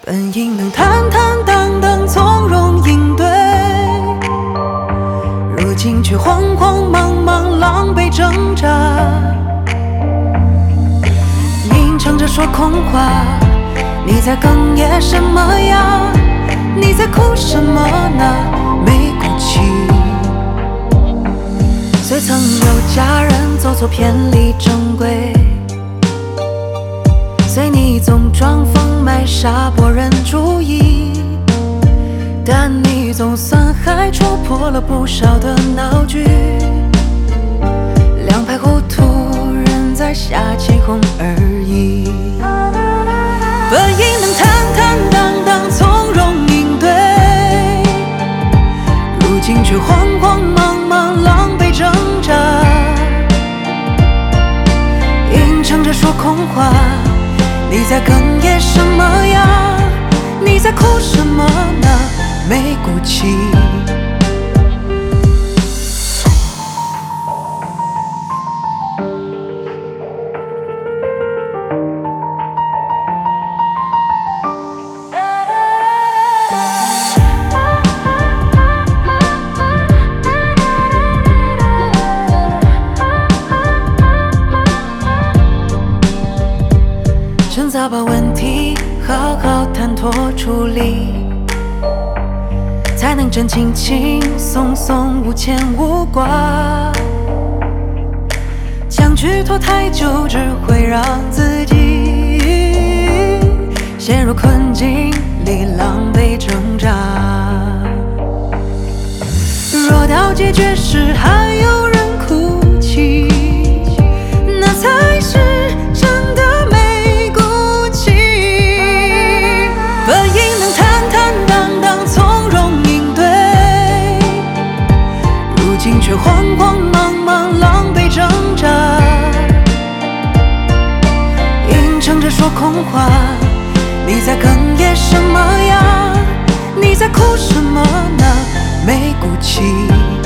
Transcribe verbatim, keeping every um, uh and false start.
本应能坦坦荡荡从容应对，如今却慌慌忙忙狼狈挣扎，硬撑着说空话。你在哽咽什么呀？你在哭什么呢？没骨气。虽曾有家人走错偏离正轨，随你总装疯卖傻博人注意，但你总算还戳破了不少的闹剧。两派糊涂人在下起哄而已，本应能坦坦荡荡从容应对，如今却慌慌忙忙狼狈挣扎，硬撑着说空话。你在哽咽什么呀？你在哭什么呢？没骨气。趁早把问题好好谈妥处理，才能真轻轻松松无牵无挂。将剧拖太久，只会让自己陷入困境里狼狈挣扎。若到结局时还有人哭泣，那才是真的没骨气。本应能坦坦荡荡从容应对，如今却慌慌忙忙狼狈挣扎，硬撑着说空话。你在哽咽什么呀？你在哭什么呢？没骨气。